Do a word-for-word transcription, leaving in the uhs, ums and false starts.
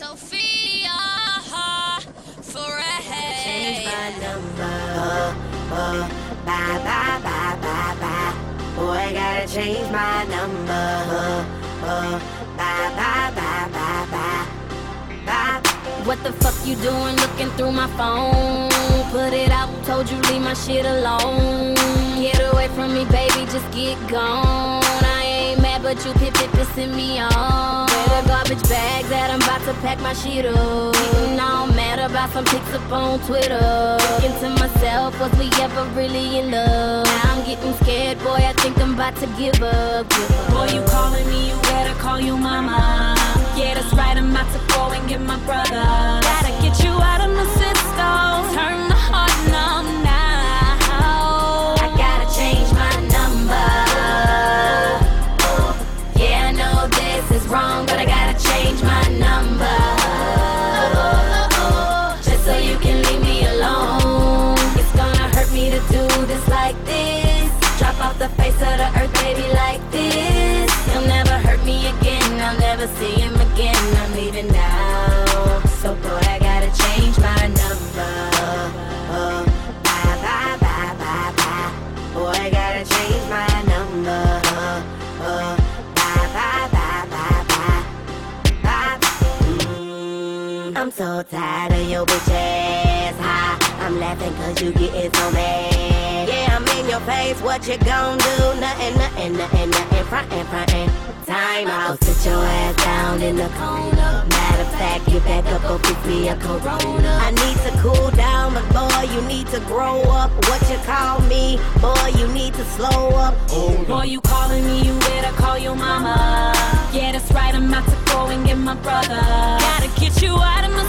Sophia for a head. Change my number. Uh, uh, bye, bye, bye, bye, bye. Boy, gotta change my number. Uh, uh, bye, bye, bye, bye, bye. Bye. What the fuck you doing looking through my phone? Put it out, told you leave my shit alone. Get away from me, baby, just get gone. I ain't mad, but you pip pip pissing me off. Where the garbage bag that I'm about to pack my shit up. Getting all mad about some pics up on Twitter. Thinking to myself, was we ever really in love? Now I'm getting scared, boy, I think I'm about to give up, give up. Boy, you calling me, you better call you mama. Yeah, that's right, I'm about to go and get my brother. Gotta get you out of my system, turn my heart numb now. I gotta change my number. Yeah, I know this is wrong, but I gotta change my number. Just so you can leave me alone. It's gonna hurt me to do this like this. Drop off the face of the earth, baby, like this. He'll never hurt me again, I'll never see him again. I'm leaving now, so boy, I gotta change my number. Uh, bye, bye, bye, bye, bye. Boy, gotta change my number. Uh, uh, bye, bye, bye, bye, bye. Bye. Mm, I'm so tired of your bitch ass high. I'm laughing cause you getting so mad. Yeah, I'm in your face, what you gon' do? Nothing, nothing, nothing, nothing, frontin', frontin'. Time out, sit your ass down in the corner. Matter of fact, get back up, go pick me a Corona. I need to cool down, but boy, you need to grow up. What you call me? Boy, you need to slow up. Boy, you calling me, you better call your mama. Yeah, that's right, I'm about to go and get my brother. Gotta get you out of my